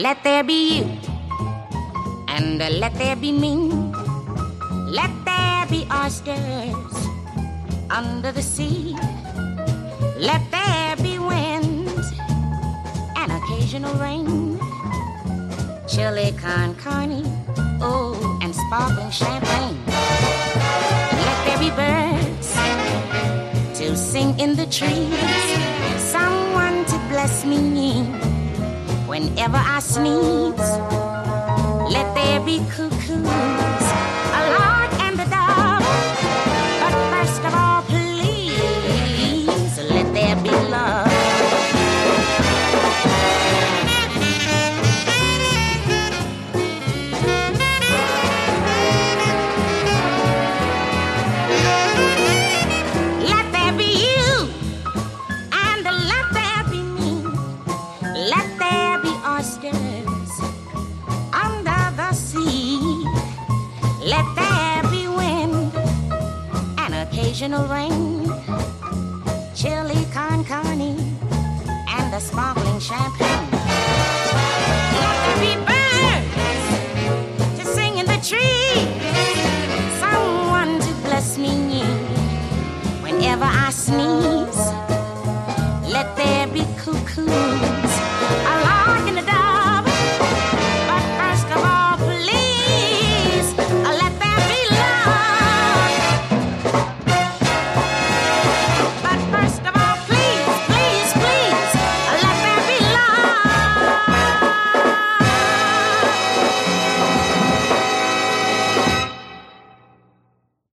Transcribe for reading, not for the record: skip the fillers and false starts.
Let there be you, and let there be me. Let there be oysters under the sea. Let there be wind and occasional rain. Chili con carne, oh, and sparkling champagne. Let there be birds to sing in the trees. Someone to bless me whenever I sneeze. Let there be cuckoos, a lark and a dove. But first of all, please, let there be love. Let there be you, and let there be me. Let there be oysters under the sea. Let there be wind and occasional rain. Chili con carne and the sparkling champagne.